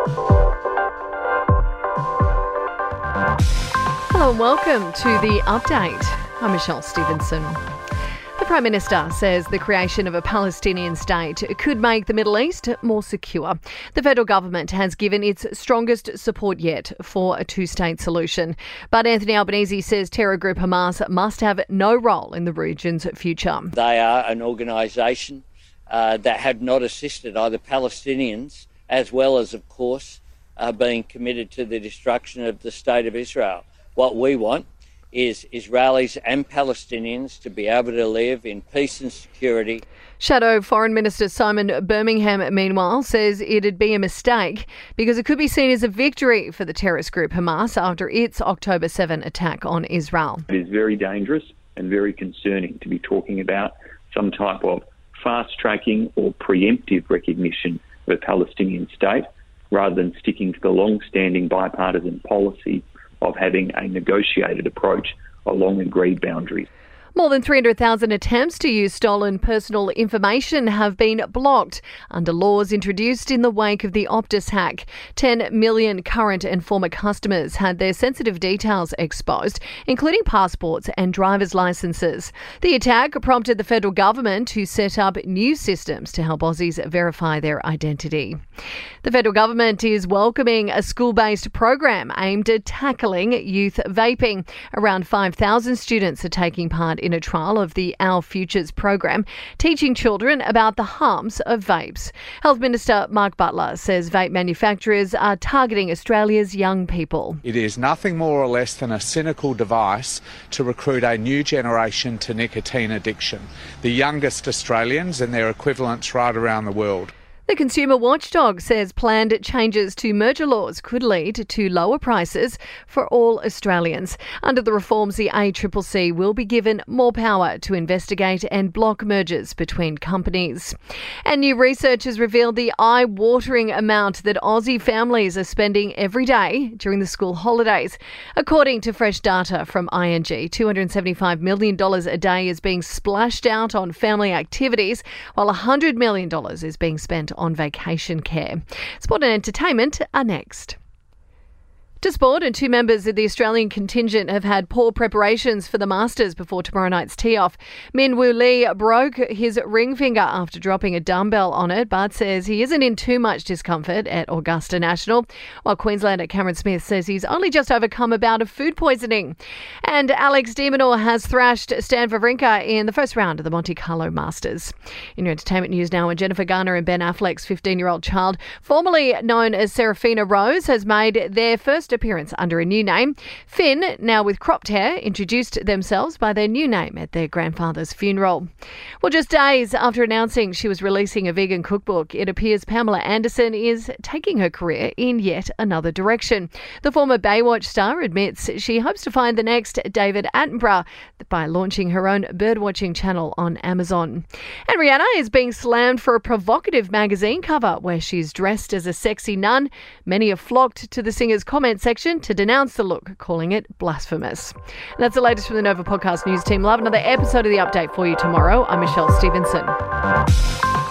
Hello and welcome to The Update. I'm Michelle Stevenson. The Prime Minister says the creation of a Palestinian state could make the Middle East more secure. The federal government has given its strongest support yet for a two-state solution. But Anthony Albanese says terror group Hamas must have no role in the region's future. They are an organisation that have not assisted either Palestinians as well as, of course, being committed to the destruction of the State of Israel. What we want is Israelis and Palestinians to be able to live in peace and security. Shadow Foreign Minister Simon Birmingham, meanwhile, says it'd be a mistake because it could be seen as a victory for the terrorist group Hamas after its October 7 attack on Israel. It is very dangerous and very concerning to be talking about some type of fast-tracking or preemptive recognition of a Palestinian state rather than sticking to the long-standing bipartisan policy of having a negotiated approach along agreed boundaries. More than 300,000 attempts to use stolen personal information have been blocked under laws introduced in the wake of the Optus hack. 10 million current and former customers had their sensitive details exposed, including passports and driver's licences. The attack prompted the federal government to set up new systems to help Aussies verify their identity. The federal government is welcoming a school-based program aimed at tackling youth vaping. Around 5,000 students are taking part in a trial of the Our Futures program, teaching children about the harms of vapes. Health Minister Mark Butler says vape manufacturers are targeting Australia's young people. It is nothing more or less than a cynical device to recruit a new generation to nicotine addiction, the youngest Australians and their equivalents right around the world. The Consumer Watchdog says planned changes to merger laws could lead to lower prices for all Australians. Under the reforms, the ACCC will be given more power to investigate and block mergers between companies. And new research has revealed the eye-watering amount that Aussie families are spending every day during the school holidays. According to fresh data from ING, $275 million a day is being splashed out on family activities, while $100 million is being spent on vacation care. Sport and entertainment are next. To sport, and two members of the Australian contingent have had poor preparations for the Masters before tomorrow night's tee-off. Min Woo Lee broke his ring finger after dropping a dumbbell on it, but says he isn't in too much discomfort at Augusta National, while Queenslander Cameron Smith says he's only just overcome a bout of food poisoning. And Alex de Minaur has thrashed Stan Wawrinka in the first round of the Monte Carlo Masters. In your entertainment news now, Jennifer Garner and Ben Affleck's 15-year-old child, formerly known as Serafina Rose, has made their first appearance under a new name. Finn, now with cropped hair, introduced themselves by their new name at their grandfather's funeral. Well, just days after announcing she was releasing a vegan cookbook, it appears Pamela Anderson is taking her career in yet another direction. The former Baywatch star admits she hopes to find the next David Attenborough by launching her own birdwatching channel on Amazon. And Rihanna is being slammed for a provocative magazine cover where she's dressed as a sexy nun. Many have flocked to the singer's comment section to denounce the look, calling it blasphemous. And that's the latest from the Nova Podcast News team. We'll have another episode of The Update for you tomorrow. I'm Michelle Stevenson.